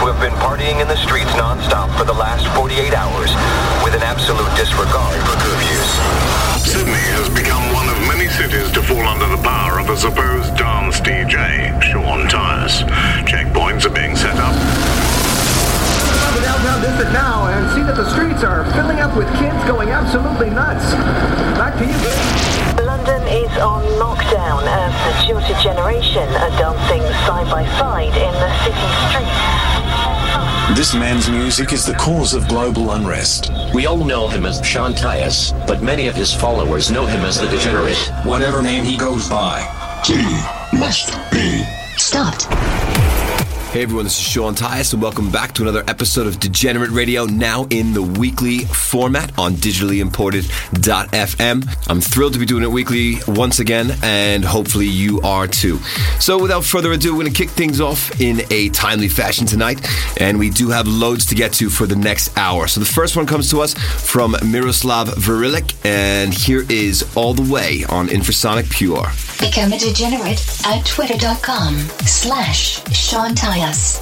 have been partying in the streets non-stop for the last 48 hours with an absolute disregard for curfews. Sydney has become one of many cities to fall under the power of a supposed dance DJ, Sean Tyas. Checkpoints are being set up. The downtown district now and see that the streets are filling up with kids going absolutely nuts. Back to you, Dave. London is on lockdown as the tutor generation are dancing side by side in the city streets. This man's music is the cause of global unrest. We all know him as Sean Tyas, but many of his followers know him as the Degenerate. Whatever name he goes by, he must be stopped. Hey everyone, this is Sean Tyas and welcome back to another episode of Degenerate Radio, now in the weekly format on digitallyimported.fm. I'm thrilled to be doing it weekly once again, and hopefully you are too. So without further ado, we're going to kick things off in a timely fashion tonight, and we do have loads to get to for the next hour. So the first one comes to us from Miroslav Verilik, and here is All the Way on Infrasonic Pure. Become a degenerate at twitter.com/Sean Tyas.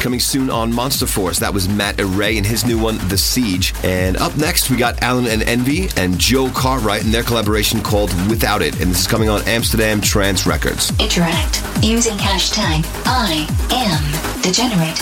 coming soon on Monster Force. That was Matt Array and his new one, The Siege. And up next, we got Alan and Envy and Joe Cartwright and their collaboration called Without It. And this is coming on Amsterdam Trance Records. Interact using hashtag #IamDegenerate.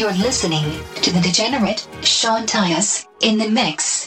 You're listening to the degenerate Sean Tyas in the mix.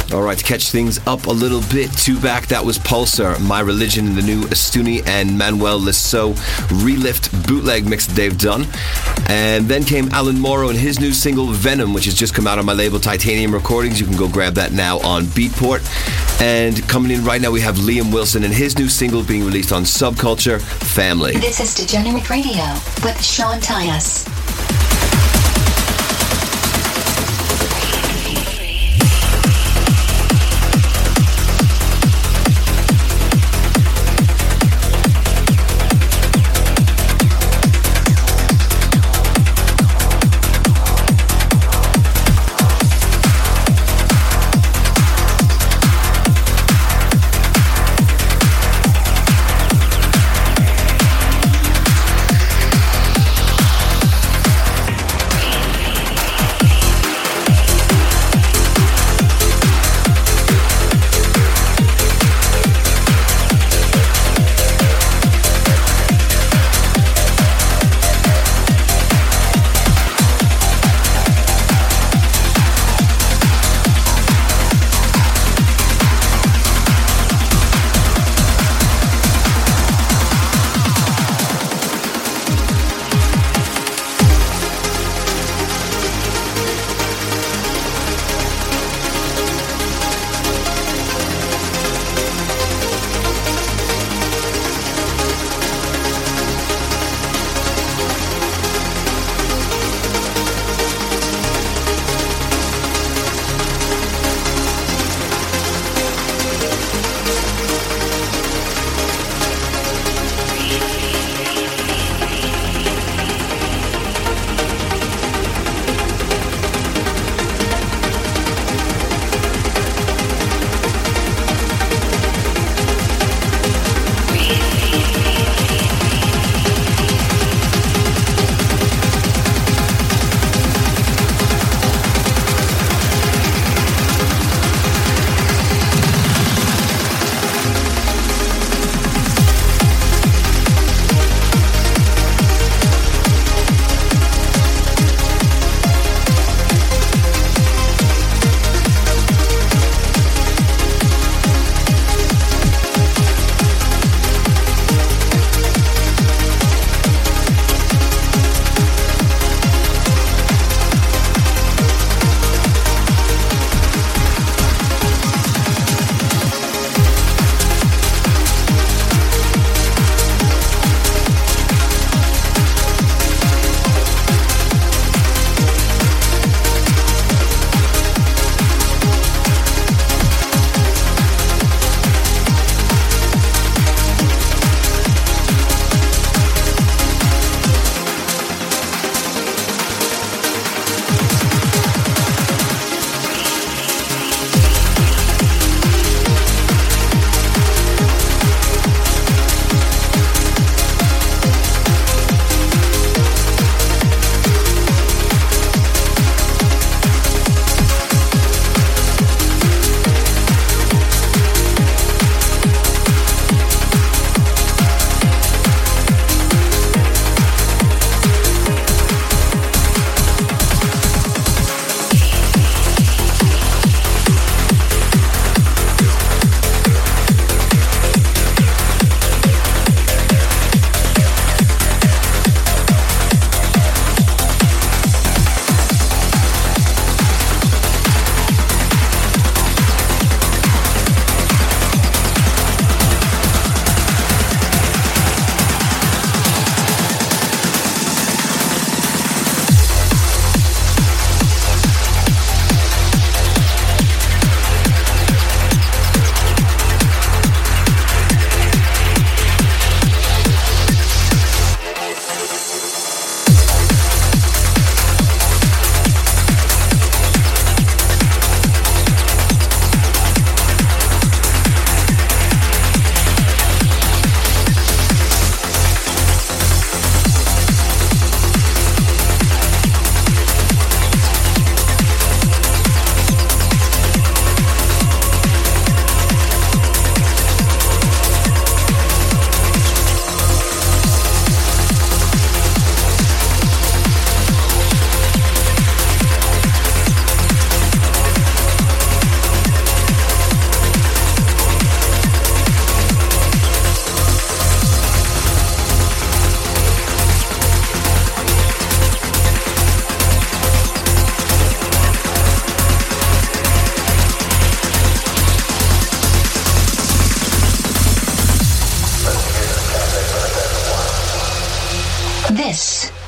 All right, to catch things up a little bit, two back, that was Pulsar, My Religion, and the new Astuni and Manuel Lisseau Relift bootleg mix that they've done. And then came Alan Morrow and his new single Venom, which has just come out on my label Titanium Recordings. You can go grab that now on Beatport. And coming in right now, we have Liam Wilson and his new single being released on Subculture, Family. This is Degenerate Radio with Sean Tyas.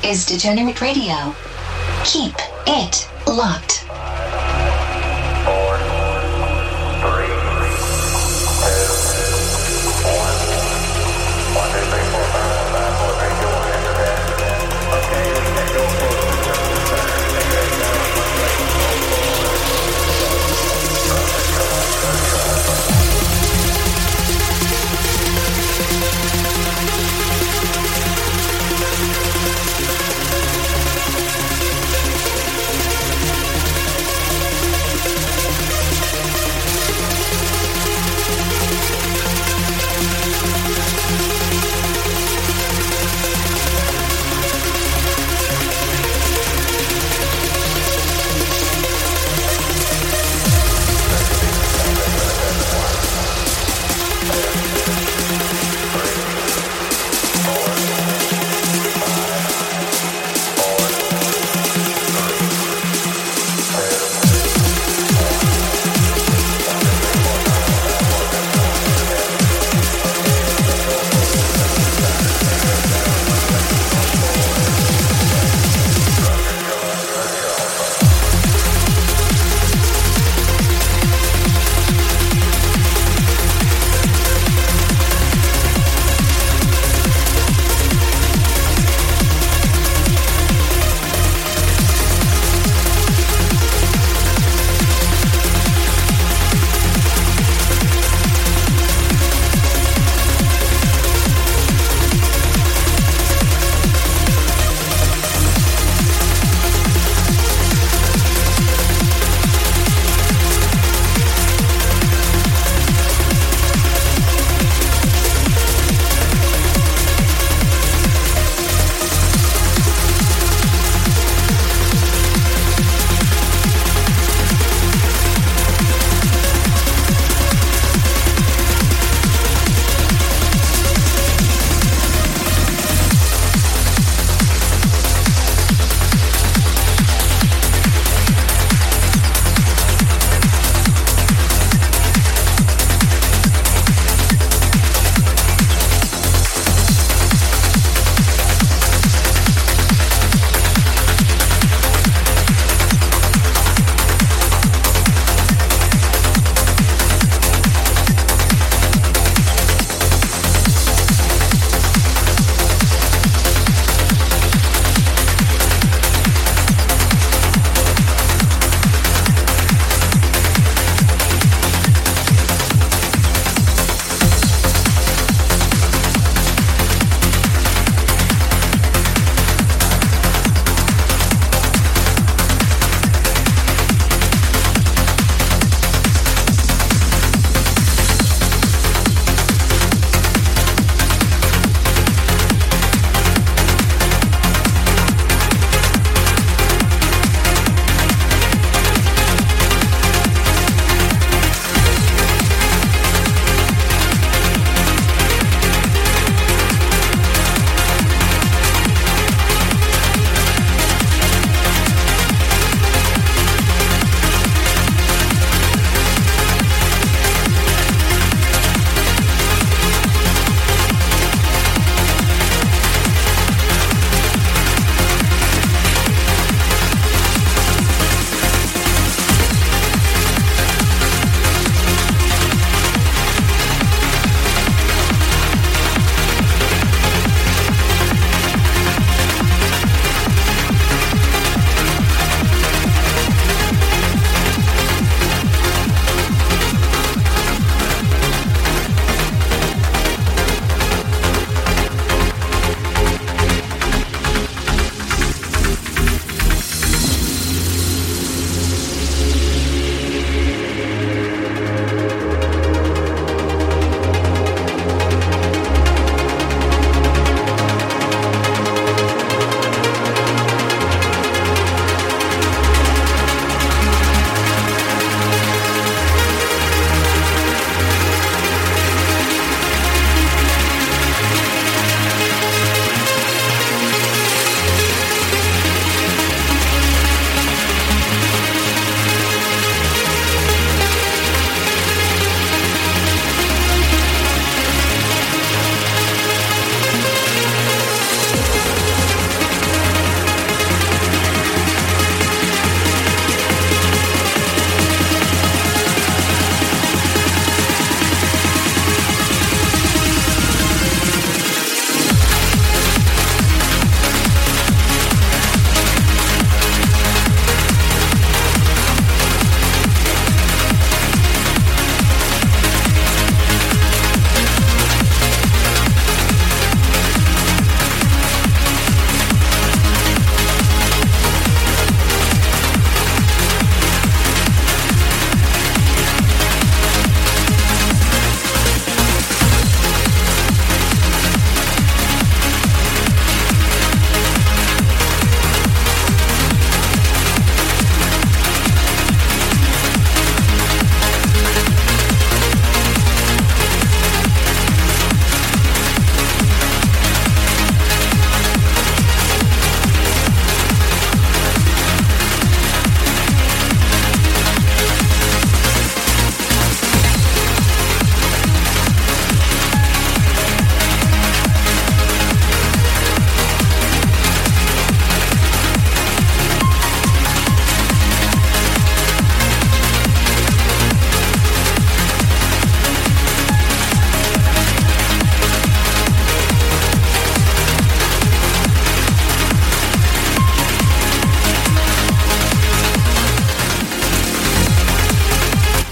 is Degenerate Radio. Keep it locked.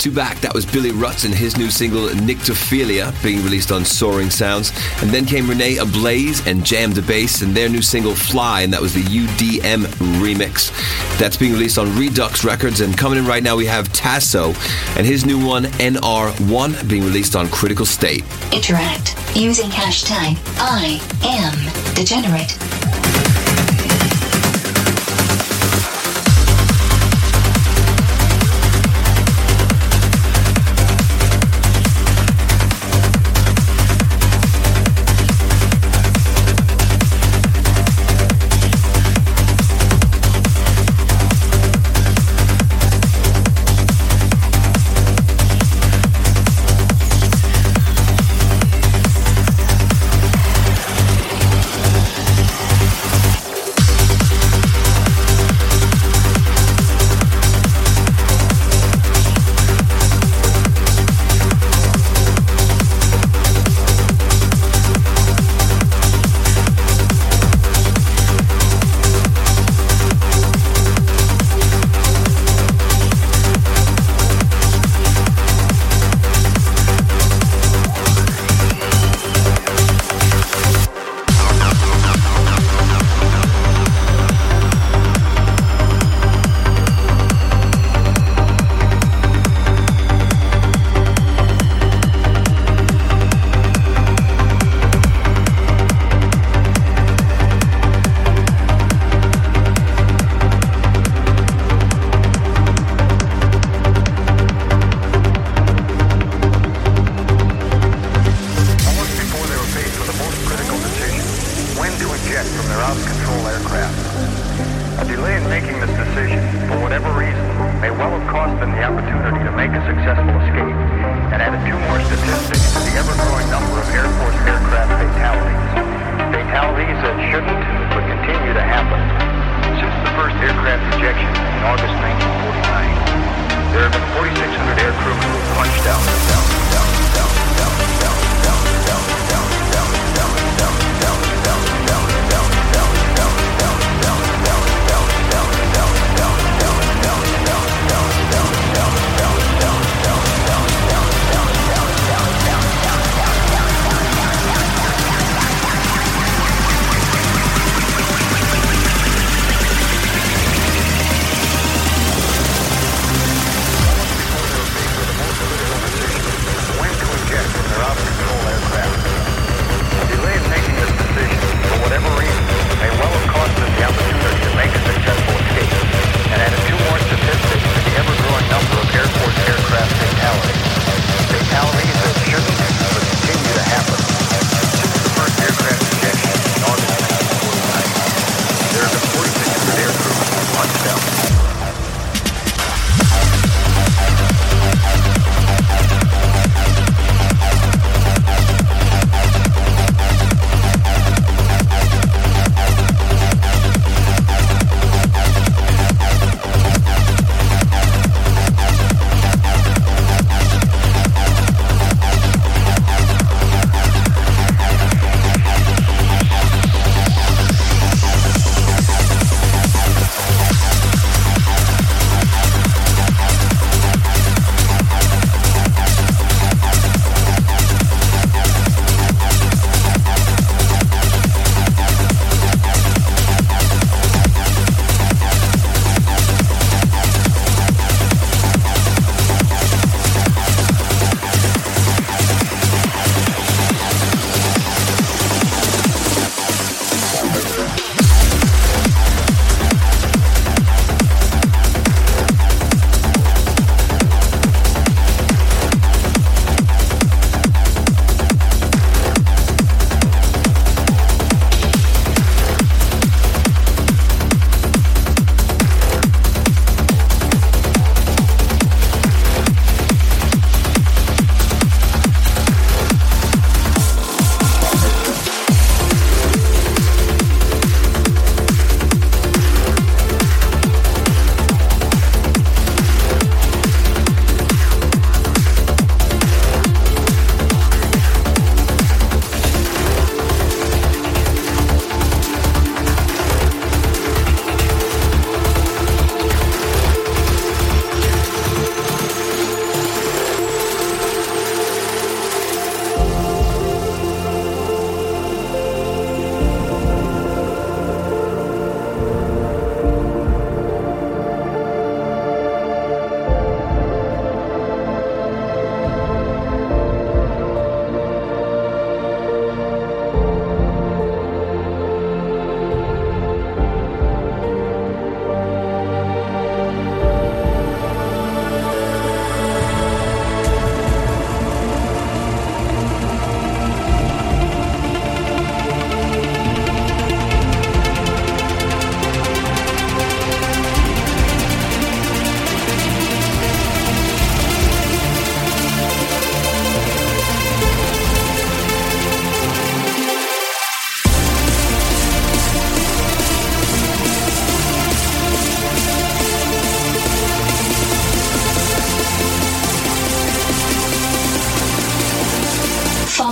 you back. That was Billy Rutz and his new single Nyctophilia being released on Soaring Sounds. And then came Renee Ablaze and Jam the Bass and their new single Fly, and that was the UDM remix. That's being released on Redux Records. And coming in right now we have Tasso and his new one NR1 being released on Critical State. Interact using hashtag #IamDegenerate.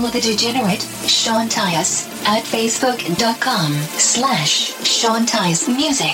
Follow The Degenerate, Sean Tyas, at facebook.com/Sean Tyas Music.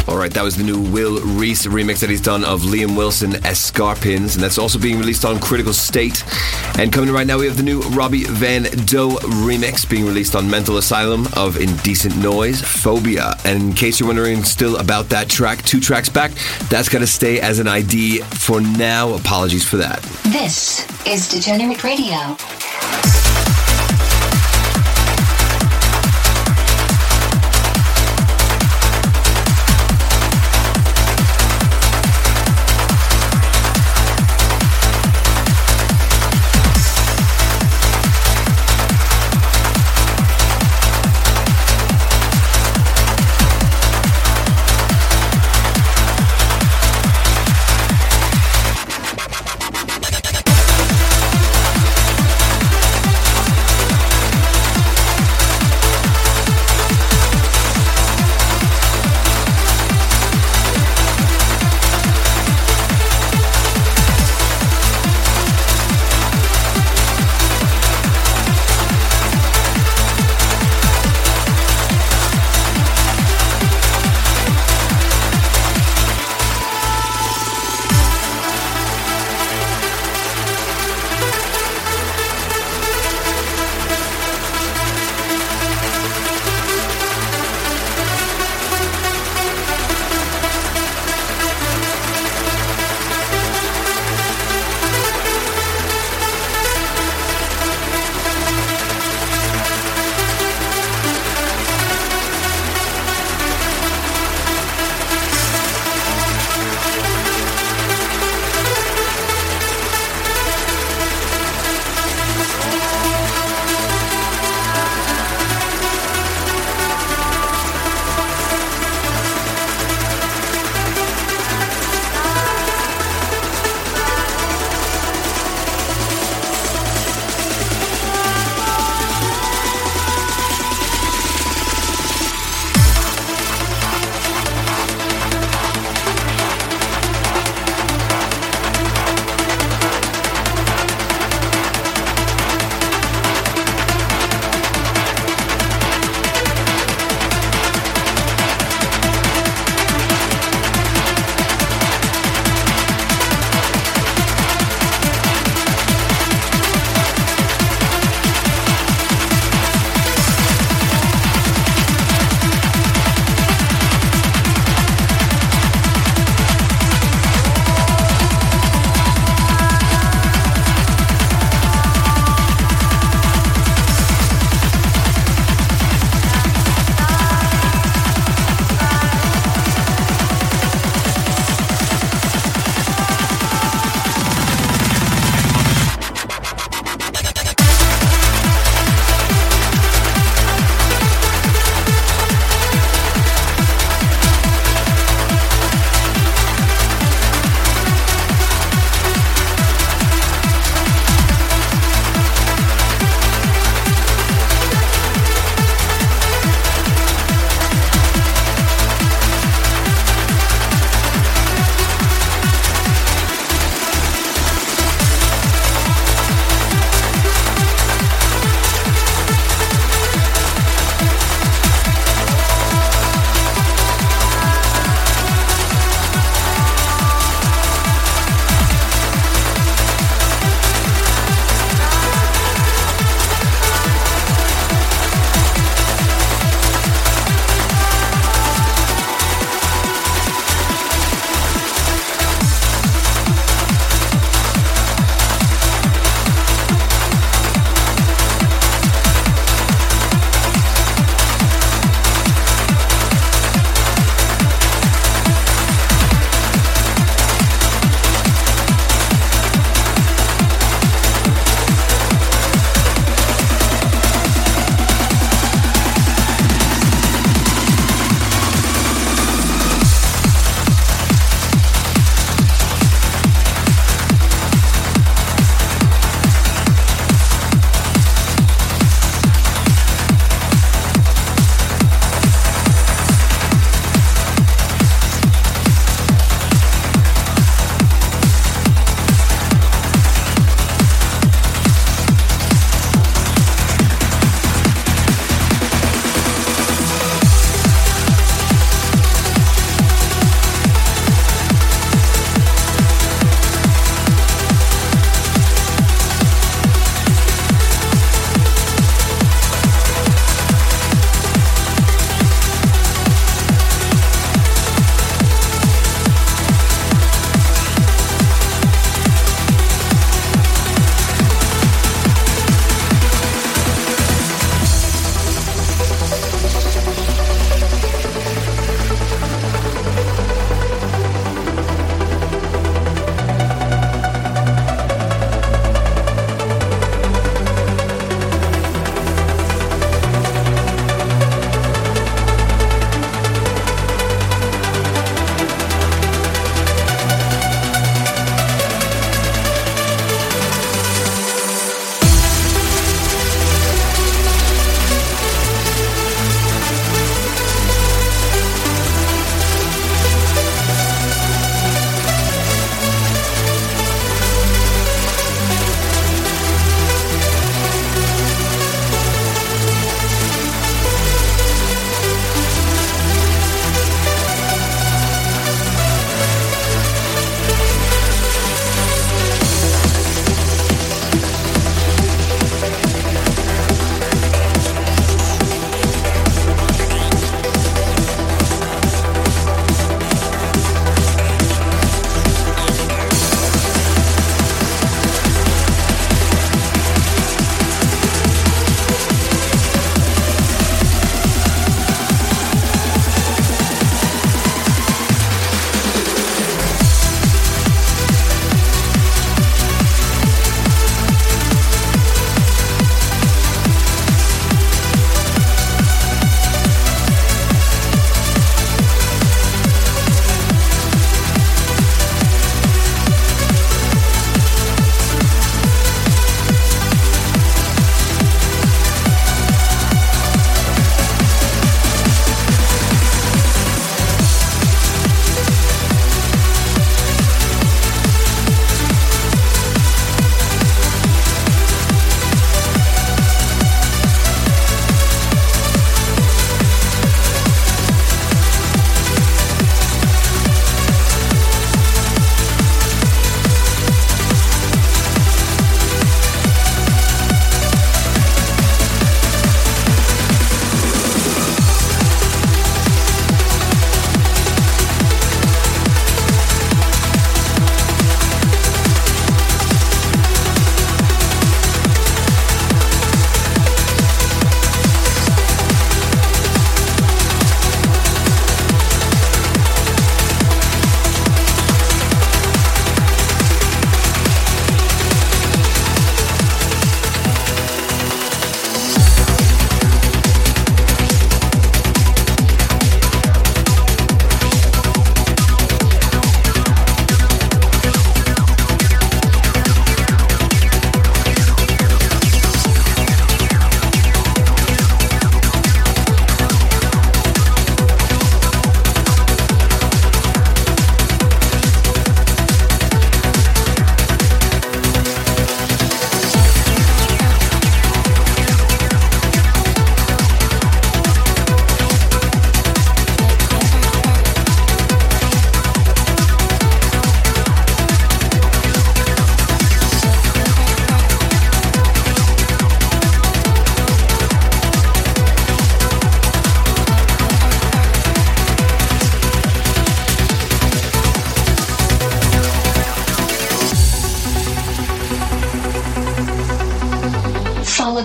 Alright, that was the new Will Reese remix that he's done of Liam Wilson, Escarpins, and that's also being released on Critical State. And coming right now, we have the new Robbie Van Doe remix being released on Mental Asylum of Indecent Noise, Phobia. And in case you're wondering still about that track, 2 tracks back, that's got to stay as an ID for now. Apologies for that. This is Degenerate Radio.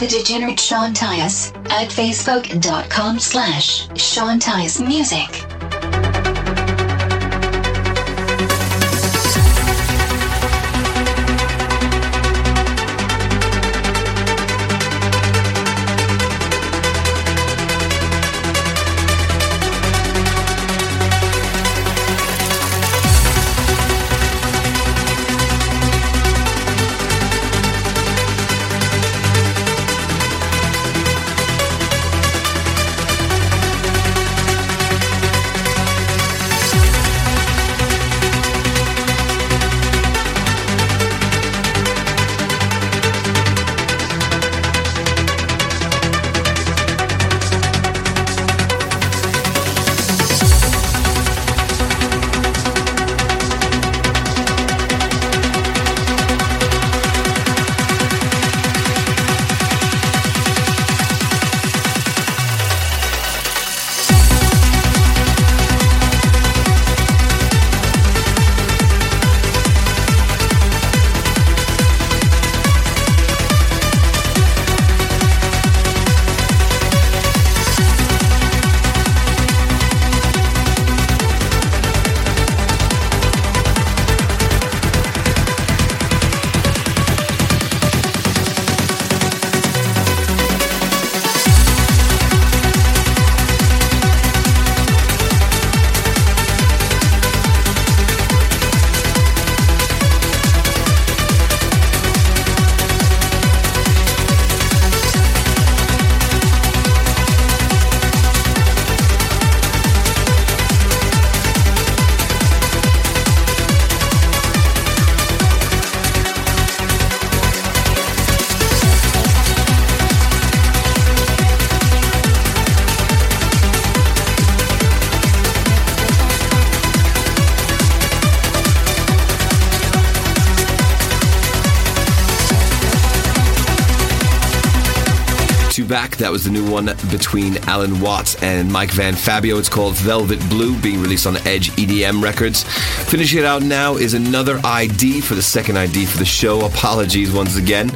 The Degenerate Sean Tyas at facebook.com/Sean Tyas Music. Back. That was the new one between Alan Watts and Mike Van Fabio. It's called Velvet Blue, being released on Edge EDM Records. Finishing it out now is another ID for the second ID for the show. Apologies once again.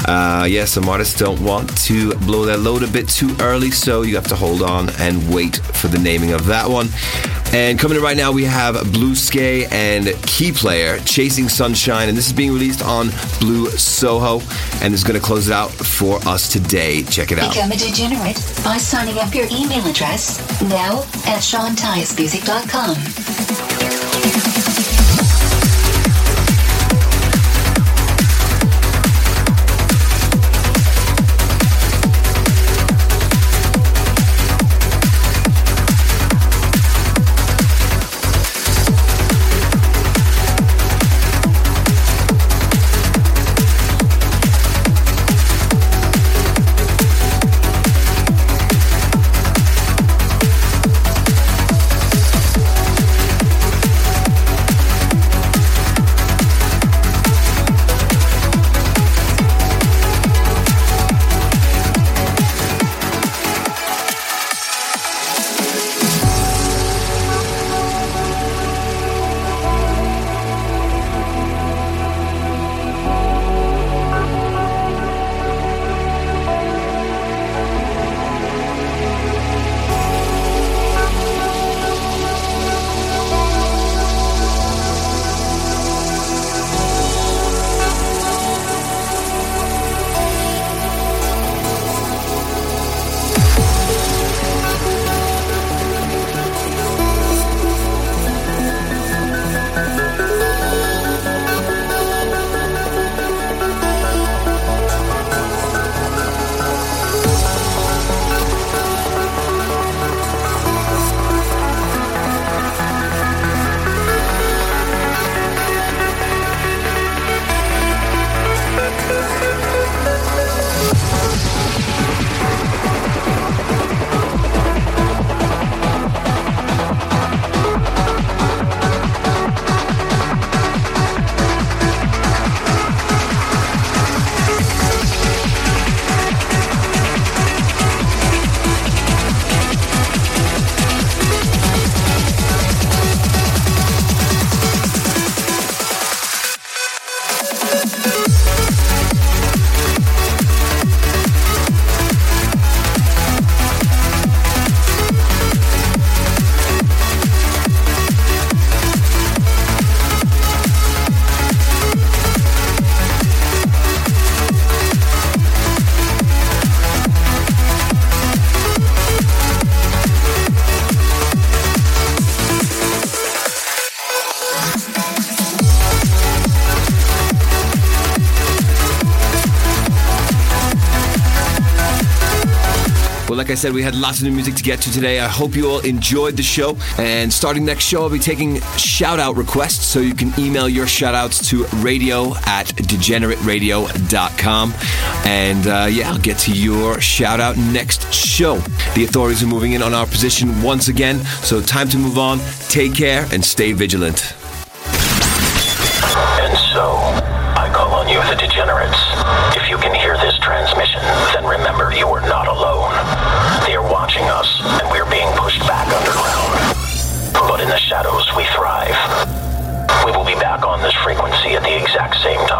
Some artists don't want to blow their load a bit too early, so you have to hold on and wait for the naming of that one. And coming in right now, we have Blue Sky and Key Player, Chasing Sunshine, and this is being released on Blue Soho, and this is going to close it out for us today. Check it out. Become a degenerate by signing up your email address now at SeanTyasMusic.com. Like I said, we had lots of new music to get to today. I hope you all enjoyed the show. And starting next show, I'll be taking shout-out requests, so you can email your shout-outs to radio@degenerateradio.com. And I'll get to your shout-out next show. The authorities are moving in on our position once again, so time to move on. Take care and stay vigilant. And so, I call on you, the degenerates. If you can hear this transmission, then remember you are not alone. They are watching us, and we're being pushed back underground. But in the shadows, we thrive. We will be back on this frequency at the exact same